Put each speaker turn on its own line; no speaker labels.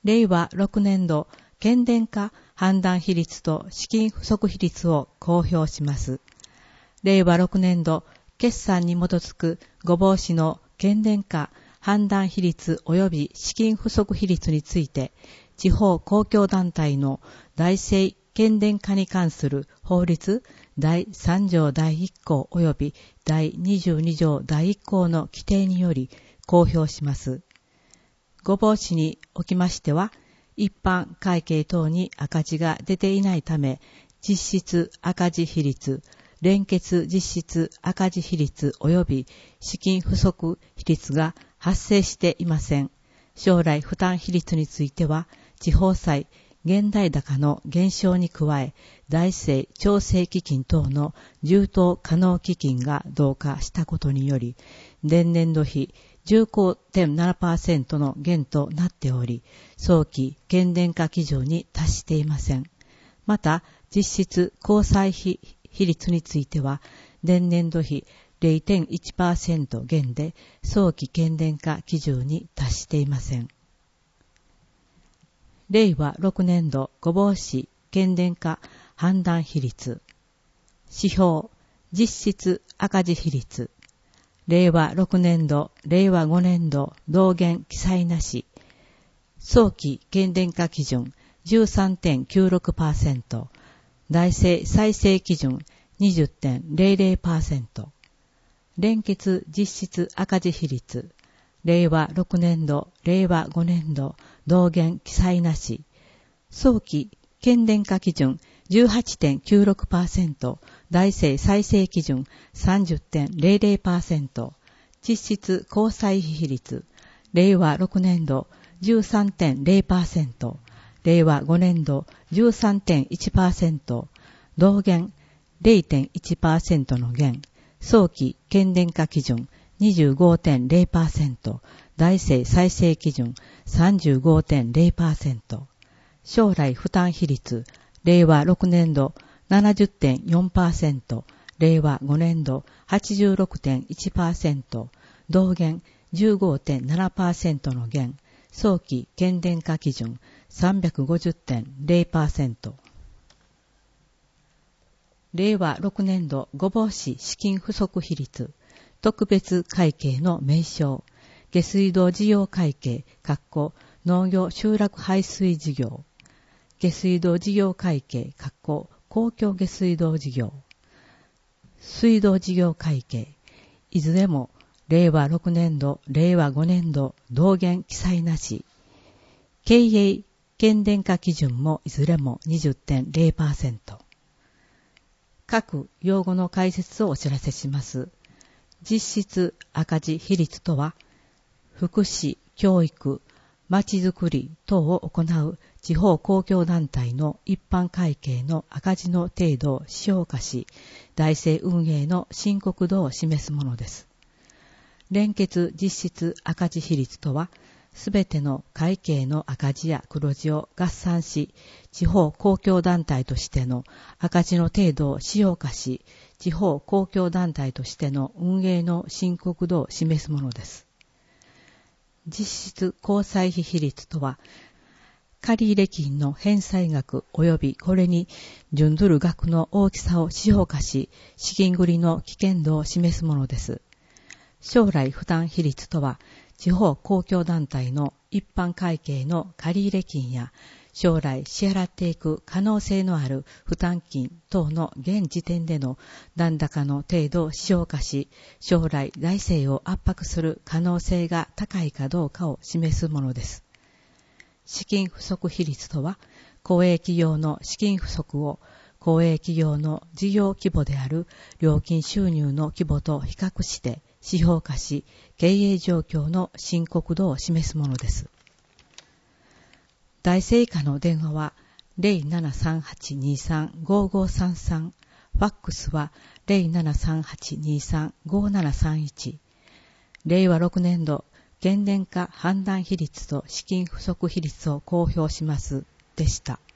令和6年度検電化判断比率と資金不足比率を公表します。令和6年度決算に基づく御坊市の検電化判断比率及び資金不足比率について、地方公共団体の財政検電化に関する法律第3条第1項及び第22条第1項の規定により公表します。御坊市におきましては、一般会計等に赤字が出ていないため、実質赤字比率、連結実質赤字比率及び資金不足比率が発生していません。将来負担比率については、地方債、現代高の減少に加え、財政調整基金等の充当可能基金が増加したことにより、前年度比 15.7% の減となっており、早期検電化基準に達していません。また、実質公債比率については、前年度比 0.1% 減で、早期検電化基準に達していません。令和6年度御坊市検電化判断比率指標実質赤字比率令和6年度令和5年度同源記載なし早期検電化基準 13.96% 財政再生基準 20.00% 連結実質赤字比率令和6年度、令和5年度、同源記載なし。早期検電化基準 18.96%、財政再生基準 30.00%、実質公債比率、令和6年度 13.0%、令和5年度 13.1%、同源 0.1% の減、早期検電化基準25.0%、財政再生基準 35.0%、将来負担比率、令和6年度 70.4%、令和5年度 86.1%、同源 15.7% の減、早期検電化基準 350.0%。令和6年度御坊市資金不足比率、特別会計の名称、下水道事業会計、農業集落排水事業、下水道事業会計、公共下水道事業、水道事業会計、いずれも令和6年度、令和5年度、同源記載なし、経営検電化基準もいずれも 20.0%。各用語の解説をお知らせします。実質赤字比率とは、福祉、教育、まちづくり等を行う地方公共団体の一般会計の赤字の程度を指標化し、財政運営の深刻度を示すものです。連結実質赤字比率とは、すべての会計の赤字や黒字を合算し、地方公共団体としての赤字の程度を指標化し、地方公共団体としての運営の深刻度を示すものです。実質公債費比率とは、借入金の返済額及びこれに準ずる額の大きさを指標化し、資金繰りの危険度を示すものです。将来負担比率とは、地方公共団体の一般会計の借入金や将来支払っていく可能性のある負担金等の現時点での残高の程度を指標化し、将来財政を圧迫する可能性が高いかどうかを示すものです。資金不足比率とは、公営企業の資金不足を公営企業の事業規模である料金収入の規模と比較して指標化し、経営状況の深刻度を示すものです。大政以下の電話は 0738235533、ファックスは 0738235731。令和6年度検電化判断比率と資金不足比率を公表しますでした。